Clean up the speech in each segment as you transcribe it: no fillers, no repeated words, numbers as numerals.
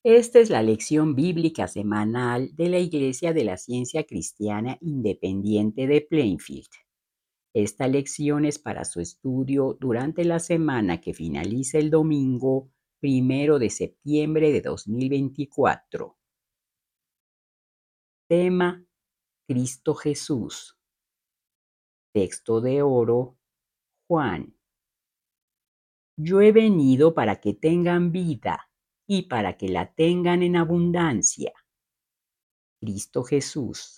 Esta es la lección bíblica semanal de la Iglesia de la Ciencia Cristiana Independiente de Plainfield. Esta lección es para su estudio durante la semana que finaliza el domingo 1 de septiembre de 2024. Tema: Cristo Jesús. Texto de oro: Juan. Yo he venido para que tengan vida y para que la tengan en abundancia. Cristo Jesús.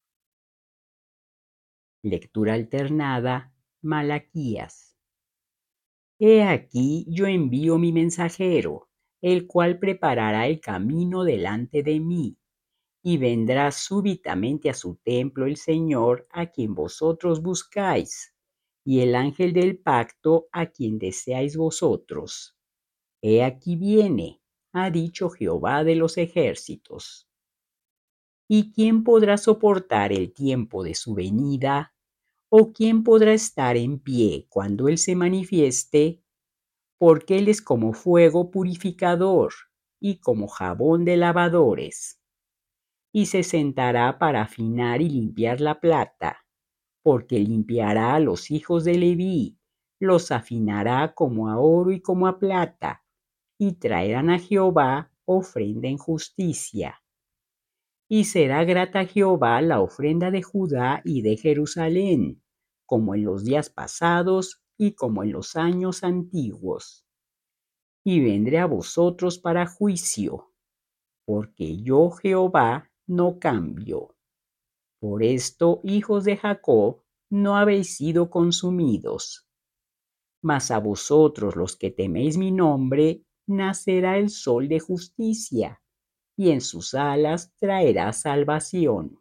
Lectura alternada, Malaquías. He aquí yo envío mi mensajero, el cual preparará el camino delante de mí, y vendrá súbitamente a su templo el Señor a quien vosotros buscáis, y el ángel del pacto a quien deseáis vosotros. He aquí viene, ha dicho Jehová de los ejércitos. ¿Y quién podrá soportar el tiempo de su venida? ¿O quién podrá estar en pie cuando Él se manifieste? Porque Él es como fuego purificador y como jabón de lavadores. Y se sentará para afinar y limpiar la plata, porque limpiará a los hijos de Leví, los afinará como a oro y como a plata, y traerán a Jehová ofrenda en justicia. Y será grata a Jehová la ofrenda de Judá y de Jerusalén, como en los días pasados y como en los años antiguos. Y vendré a vosotros para juicio, porque yo Jehová no cambio. Por esto, hijos de Jacob, no habéis sido consumidos. Mas a vosotros los que teméis mi nombre, nacerá el sol de justicia, y en sus alas traerá salvación.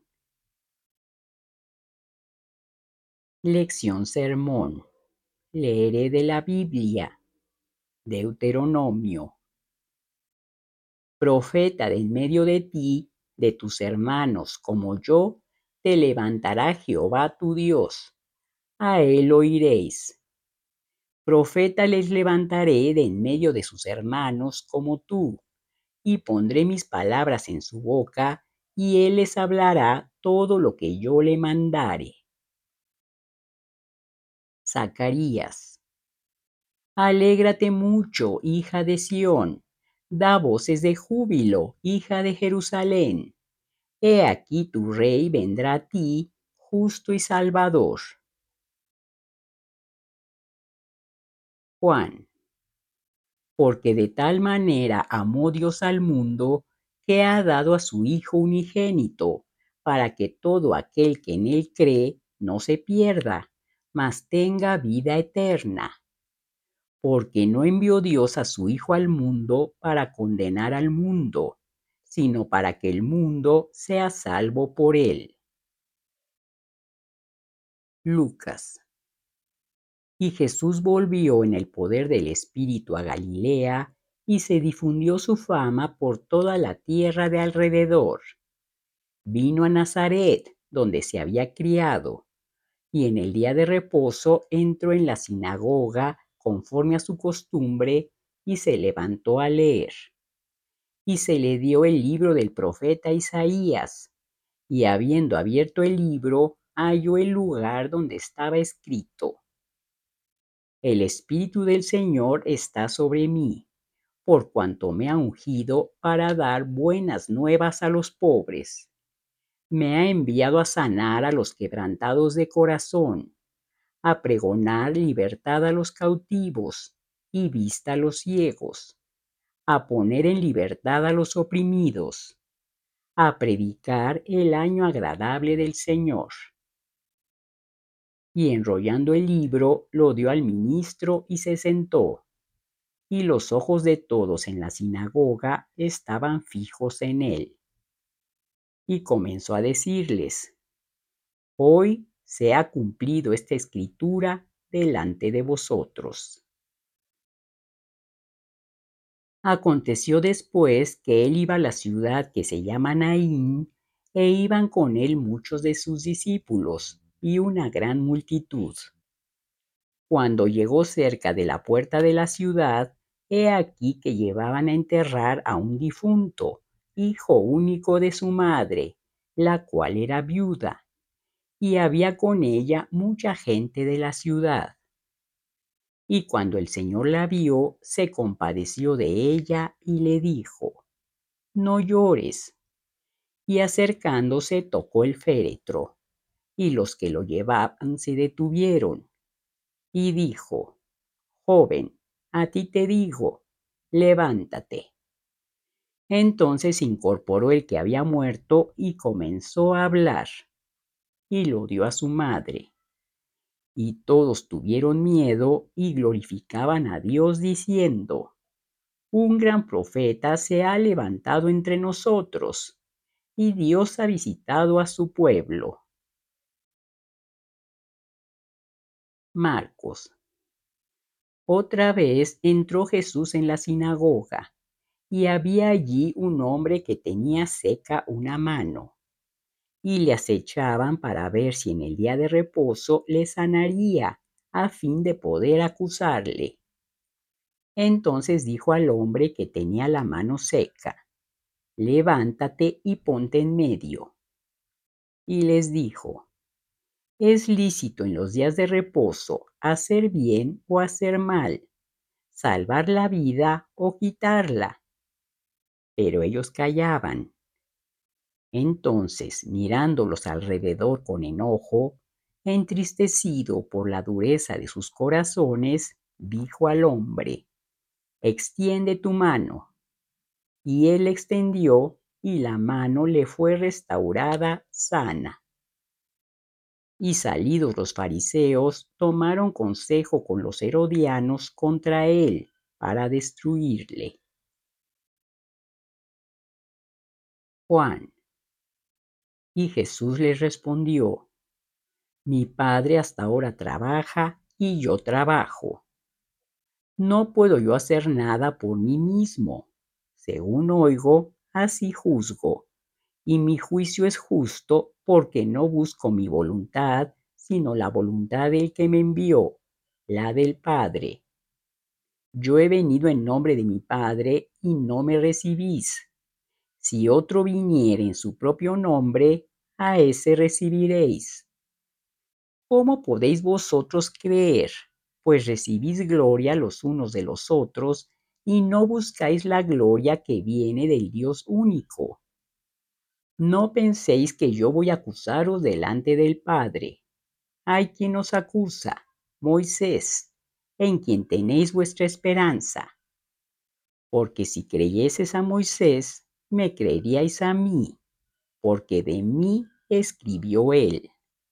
Lección Sermón. Leeré de la Biblia. Deuteronomio. Profeta de en medio de ti, de tus hermanos como yo, te levantará Jehová tu Dios. A él oiréis. Profeta les levantaré de en medio de sus hermanos como tú, y pondré mis palabras en su boca, y él les hablará todo lo que yo le mandare. Zacarías. Alégrate mucho, hija de Sión, da voces de júbilo, hija de Jerusalén. He aquí tu rey vendrá a ti, justo y salvador. Juan. Porque de tal manera amó Dios al mundo, que ha dado a su Hijo unigénito, para que todo aquel que en él cree no se pierda, mas tenga vida eterna. Porque no envió Dios a su Hijo al mundo para condenar al mundo, sino para que el mundo sea salvo por él. Lucas. Y Jesús volvió en el poder del Espíritu a Galilea, y se difundió su fama por toda la tierra de alrededor. Vino a Nazaret, donde se había criado, y en el día de reposo entró en la sinagoga conforme a su costumbre, y se levantó a leer. Y se le dio el libro del profeta Isaías, y habiendo abierto el libro, halló el lugar donde estaba escrito: El Espíritu del Señor está sobre mí, por cuanto me ha ungido para dar buenas nuevas a los pobres. Me ha enviado a sanar a los quebrantados de corazón, a pregonar libertad a los cautivos y vista a los ciegos, a poner en libertad a los oprimidos, a predicar el año agradable del Señor. Y enrollando el libro, lo dio al ministro y se sentó. Y los ojos de todos en la sinagoga estaban fijos en él. Y comenzó a decirles: Hoy se ha cumplido esta escritura delante de vosotros. Aconteció después que él iba a la ciudad que se llama Naín, e iban con él muchos de sus discípulos y una gran multitud. Cuando llegó cerca de la puerta de la ciudad, he aquí que llevaban a enterrar a un difunto, hijo único de su madre, la cual era viuda, y había con ella mucha gente de la ciudad. Y cuando el Señor la vio, se compadeció de ella y le dijo: No llores. Y acercándose tocó el féretro, y los que lo llevaban se detuvieron. Y dijo: Joven, a ti te digo, levántate. Entonces se incorporó el que había muerto y comenzó a hablar, y lo dio a su madre. Y todos tuvieron miedo y glorificaban a Dios diciendo: Un gran profeta se ha levantado entre nosotros, y Dios ha visitado a su pueblo. Marcos. Otra vez entró Jesús en la sinagoga, y había allí un hombre que tenía seca una mano, y le acechaban para ver si en el día de reposo le sanaría, a fin de poder acusarle. Entonces dijo al hombre que tenía la mano seca: Levántate y ponte en medio. Y les dijo: Es lícito en los días de reposo hacer bien o hacer mal, salvar la vida o quitarla. Pero ellos callaban. Entonces, mirándolos alrededor con enojo, entristecido por la dureza de sus corazones, dijo al hombre: Extiende tu mano. Y él extendió, y la mano le fue restaurada sana. Y salidos los fariseos, tomaron consejo con los herodianos contra él, para destruirle. Juan. Y Jesús les respondió: Mi Padre hasta ahora trabaja, y yo trabajo. No puedo yo hacer nada por mí mismo. Según oigo, así juzgo, y mi juicio es justo, porque no busco mi voluntad, sino la voluntad del que me envió, la del Padre. Yo he venido en nombre de mi Padre, y no me recibís. Si otro viniere en su propio nombre, a ese recibiréis. ¿Cómo podéis vosotros creer? Pues recibís gloria los unos de los otros, y no buscáis la gloria que viene del Dios único. No penséis que yo voy a acusaros delante del Padre. Hay quien os acusa, Moisés, en quien tenéis vuestra esperanza. Porque si creyeseis a Moisés, me creeríais a mí, porque de mí escribió él.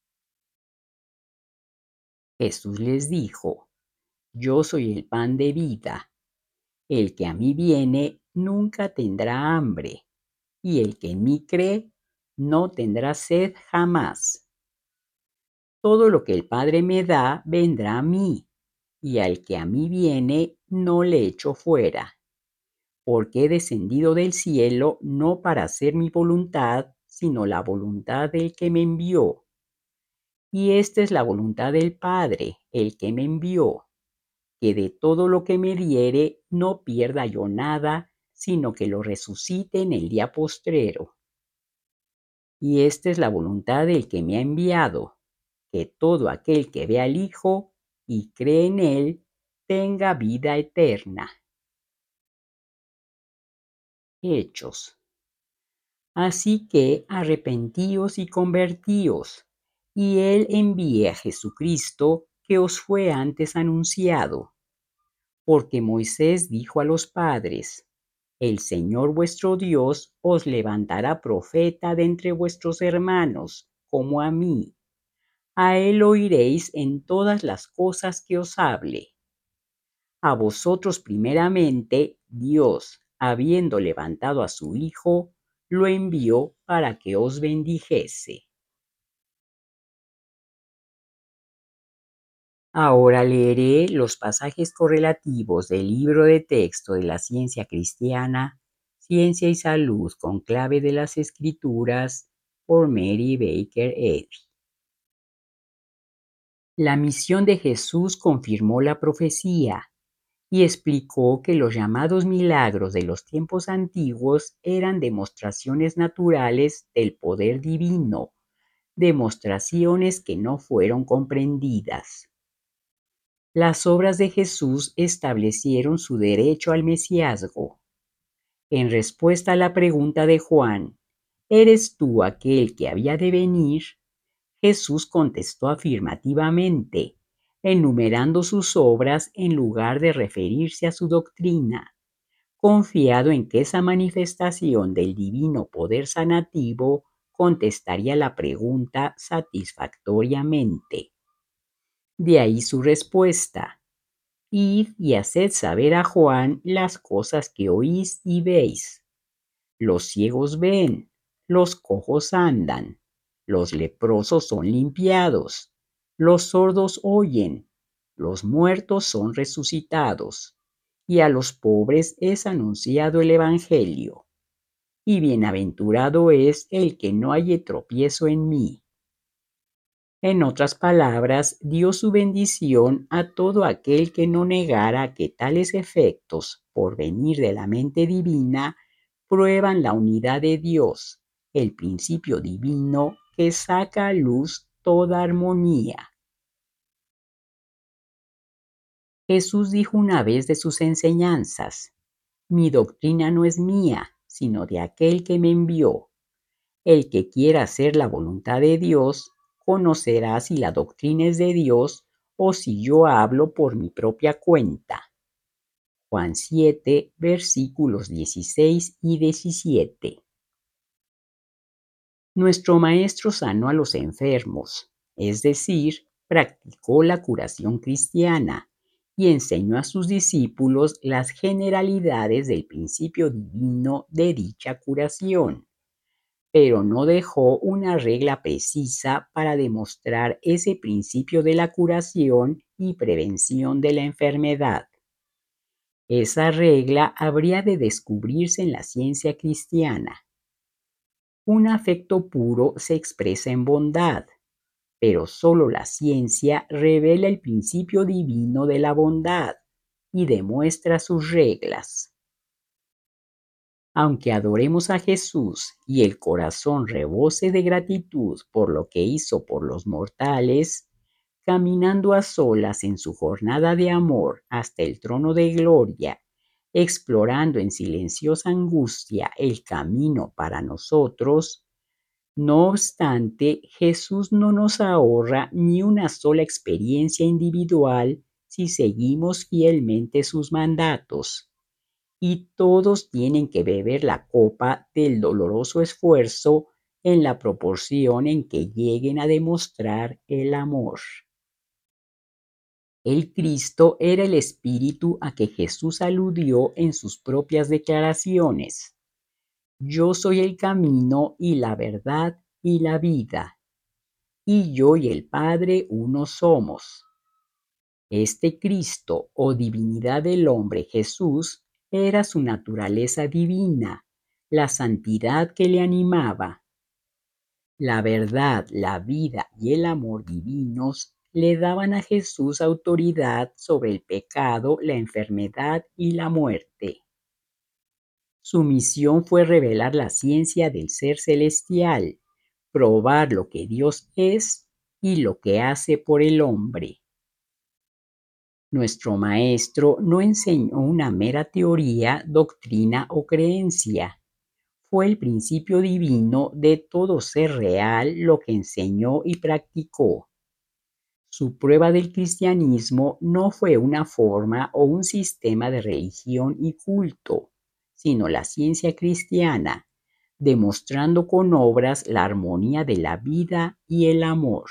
Jesús les dijo: Yo soy el pan de vida. El que a mí viene nunca tendrá hambre, y el que en mí cree no tendrá sed jamás. Todo lo que el Padre me da vendrá a mí, y al que a mí viene no le echo fuera, porque he descendido del cielo no para hacer mi voluntad, sino la voluntad del que me envió. Y esta es la voluntad del Padre, el que me envió, que de todo lo que me diere no pierda yo nada, sino que lo resucite en el día postrero. Y esta es la voluntad del que me ha enviado, que todo aquel que ve al Hijo y cree en él tenga vida eterna. Hechos. Así que arrepentíos y convertíos, y él envíe a Jesucristo, que os fue antes anunciado. Porque Moisés dijo a los padres: El Señor vuestro Dios os levantará profeta de entre vuestros hermanos, como a mí. A él oiréis en todas las cosas que os hable. A vosotros primeramente, Dios, habiendo levantado a su Hijo, lo envió para que os bendijese. Ahora leeré los pasajes correlativos del libro de texto de la ciencia cristiana, Ciencia y Salud con clave de las Escrituras, por Mary Baker Eddy. La misión de Jesús confirmó la profecía. y explicó que los llamados milagros de los tiempos antiguos eran demostraciones naturales del poder divino, demostraciones que no fueron comprendidas. Las obras de Jesús establecieron su derecho al mesiazgo. En respuesta a la pregunta de Juan, ¿eres tú aquel que había de venir? Jesús contestó afirmativamente, enumerando sus obras en lugar de referirse a su doctrina, confiado en que esa manifestación del divino poder sanativo contestaría la pregunta satisfactoriamente. De ahí su respuesta: id y haced saber a Juan las cosas que oís y veis. Los ciegos ven, los cojos andan, los leprosos son limpiados, los sordos oyen, los muertos son resucitados, y a los pobres es anunciado el Evangelio. Y bienaventurado es el que no halle tropiezo en mí. En otras palabras, dio su bendición a todo aquel que no negara que tales efectos, por venir de la mente divina, prueban la unidad de Dios, el principio divino que saca a luz toda armonía. Jesús dijo una vez de sus enseñanzas: mi doctrina no es mía, sino de aquel que me envió. El que quiera hacer la voluntad de Dios, conocerá si la doctrina es de Dios o si yo hablo por mi propia cuenta. Juan 7, versículos 16 y 17. Nuestro Maestro sanó a los enfermos, es decir, practicó la curación cristiana y enseñó a sus discípulos las generalidades del principio divino de dicha curación, pero no dejó una regla precisa para demostrar ese principio de la curación y prevención de la enfermedad. Esa regla habría de descubrirse en la ciencia cristiana. Un afecto puro se expresa en bondad, pero solo la ciencia revela el principio divino de la bondad y demuestra sus reglas. Aunque adoremos a Jesús y el corazón rebose de gratitud por lo que hizo por los mortales, caminando a solas en su jornada de amor hasta el trono de gloria, explorando en silenciosa angustia el camino para nosotros, no obstante, Jesús no nos ahorra ni una sola experiencia individual si seguimos fielmente sus mandatos, y todos tienen que beber la copa del doloroso esfuerzo en la proporción en que lleguen a demostrar el amor. El Cristo era el espíritu a que Jesús aludió en sus propias declaraciones: yo soy el camino y la verdad y la vida, y yo y el Padre uno somos. Este Cristo o divinidad del hombre Jesús era su naturaleza divina, la santidad que le animaba. La verdad, la vida y el amor divinos le daban a Jesús autoridad sobre el pecado, la enfermedad y la muerte. Su misión fue revelar la ciencia del ser celestial, probar lo que Dios es y lo que hace por el hombre. Nuestro Maestro no enseñó una mera teoría, doctrina o creencia. Fue el principio divino de todo ser real lo que enseñó y practicó. Su prueba del cristianismo no fue una forma o un sistema de religión y culto, sino la ciencia cristiana, demostrando con obras la armonía de la vida y el amor.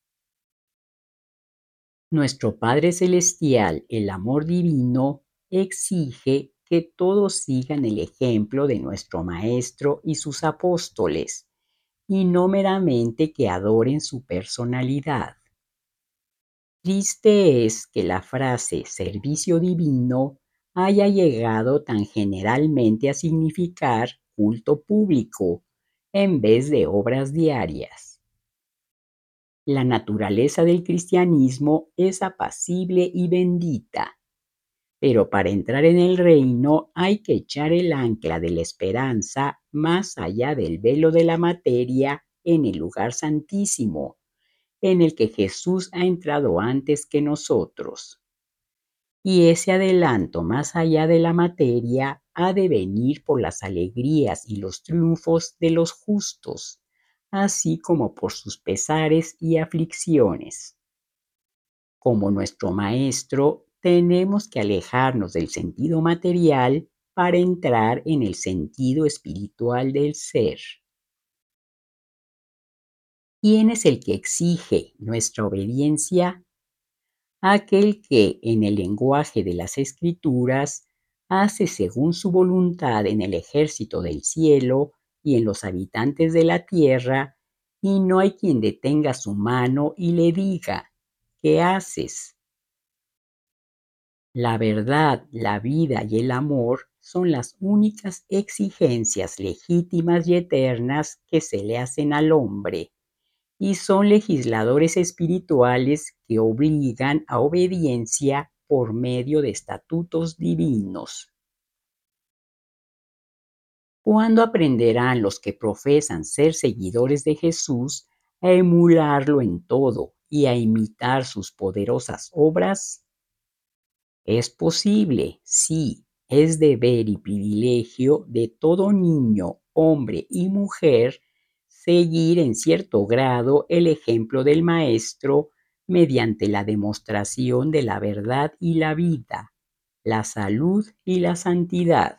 Nuestro Padre Celestial, el amor divino, exige que todos sigan el ejemplo de nuestro Maestro y sus apóstoles, y no meramente que adoren su personalidad. Triste es que la frase servicio divino haya llegado tan generalmente a significar culto público en vez de obras diarias. La naturaleza del cristianismo es apacible y bendita. Pero para entrar en el reino hay que echar el ancla de la esperanza más allá del velo de la materia en el lugar santísimo, en el que Jesús ha entrado antes que nosotros. Y ese adelanto más allá de la materia ha de venir por las alegrías y los triunfos de los justos, así como por sus pesares y aflicciones. Como nuestro Maestro, tenemos que alejarnos del sentido material para entrar en el sentido espiritual del ser. ¿Quién es el que exige nuestra obediencia? Aquel que, en el lenguaje de las Escrituras, hace según su voluntad en el ejército del cielo y en los habitantes de la tierra, y no hay quien detenga su mano y le diga: ¿qué haces? La verdad, la vida y el amor son las únicas exigencias legítimas y eternas que se le hacen al hombre, y son legisladores espirituales que obligan a obediencia por medio de estatutos divinos. ¿Cuándo aprenderán los que profesan ser seguidores de Jesús a emularlo en todo y a imitar sus poderosas obras? Es posible, sí, es deber y privilegio de todo niño, hombre y mujer seguir en cierto grado el ejemplo del Maestro mediante la demostración de la verdad y la vida, la salud y la santidad.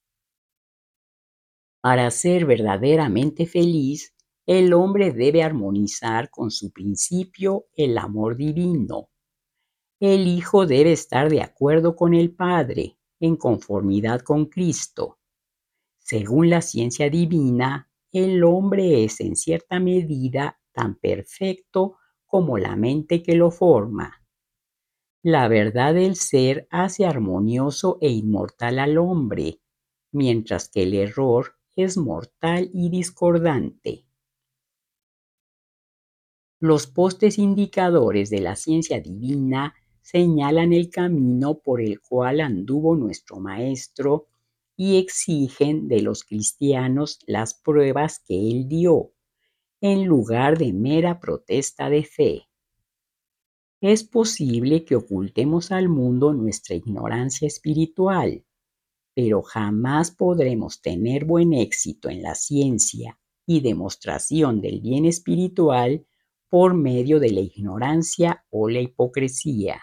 Para ser verdaderamente feliz, el hombre debe armonizar con su principio el amor divino. El Hijo debe estar de acuerdo con el Padre, en conformidad con Cristo. Según la ciencia divina, el hombre es en cierta medida tan perfecto como la mente que lo forma. La verdad del ser hace armonioso e inmortal al hombre, mientras que el error es mortal y discordante. Los postes indicadores de la ciencia divina señalan el camino por el cual anduvo nuestro Maestro y exigen de los cristianos las pruebas que él dio, en lugar de mera protesta de fe. Es posible que ocultemos al mundo nuestra ignorancia espiritual, pero jamás podremos tener buen éxito en la ciencia y demostración del bien espiritual por medio de la ignorancia o la hipocresía.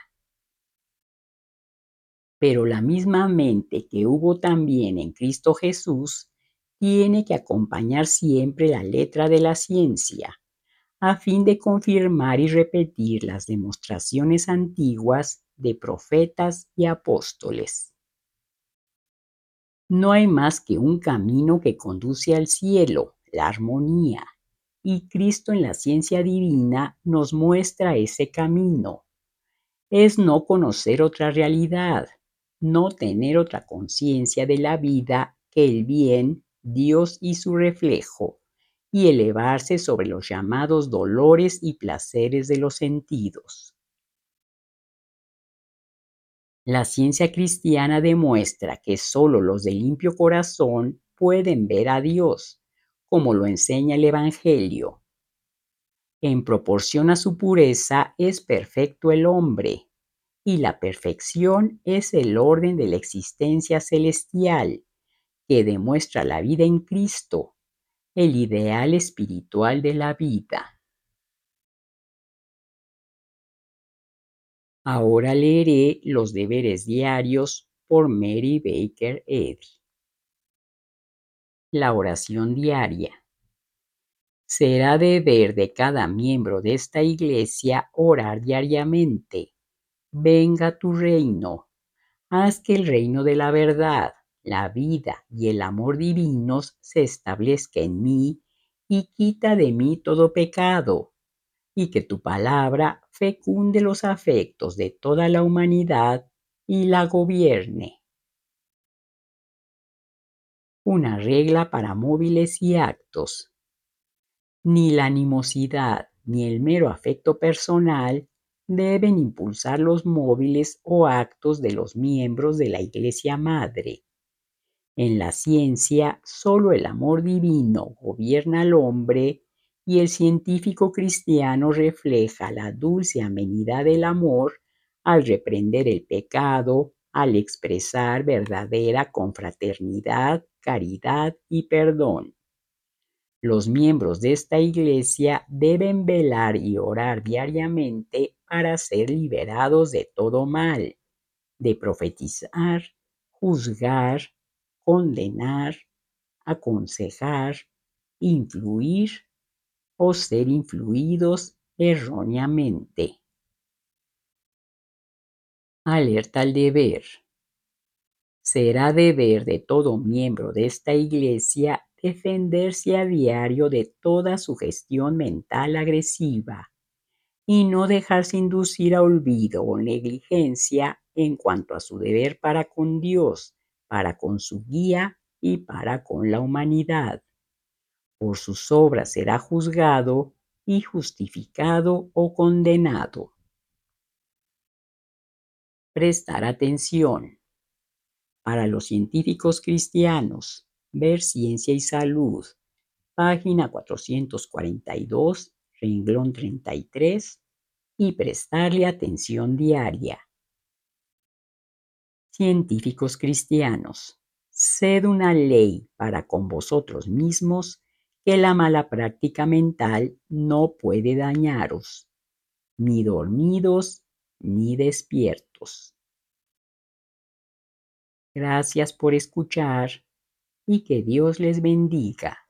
Pero la misma mente que hubo también en Cristo Jesús tiene que acompañar siempre la letra de la ciencia, a fin de confirmar y repetir las demostraciones antiguas de profetas y apóstoles. No hay más que un camino que conduce al cielo, la armonía, y Cristo en la ciencia divina nos muestra ese camino. Es no conocer otra realidad, no tener otra conciencia de la vida que el bien, Dios y su reflejo, y elevarse sobre los llamados dolores y placeres de los sentidos. La ciencia cristiana demuestra que solo los de limpio corazón pueden ver a Dios, como lo enseña el Evangelio. En proporción a su pureza es perfecto el hombre, y la perfección es el orden de la existencia celestial, que demuestra la vida en Cristo, el ideal espiritual de la vida. Ahora leeré los deberes diarios por Mary Baker Eddy. La oración diaria. Será deber de cada miembro de esta iglesia orar diariamente. Venga tu reino. Haz que el reino de la verdad, la vida y el amor divinos se establezca en mí y quita de mí todo pecado, y que tu palabra fecunde los afectos de toda la humanidad y la gobierne. Una regla para móviles y actos. Ni la animosidad ni el mero afecto personal deben impulsar los móviles o actos de los miembros de la Iglesia Madre. En la ciencia, solo el amor divino gobierna al hombre y el científico cristiano refleja la dulce amenidad del amor al reprender el pecado, al expresar verdadera confraternidad, caridad y perdón. Los miembros de esta iglesia deben velar y orar diariamente para ser liberados de todo mal, de profetizar, juzgar, condenar, aconsejar, influir o ser influidos erróneamente. Alerta al deber. Será deber de todo miembro de esta iglesia defenderse a diario de toda sugestión mental agresiva y no dejarse inducir a olvido o negligencia en cuanto a su deber para con Dios, para con su guía y para con la humanidad. Por sus obras será juzgado y justificado o condenado. Prestar atención. Para los científicos cristianos, ver Ciencia y Salud, página 442, renglón 33, y prestarle atención diaria. Científicos cristianos, sed una ley para con vosotros mismos que la mala práctica mental no puede dañaros, ni dormidos ni despiertos. Gracias por escuchar y que Dios les bendiga.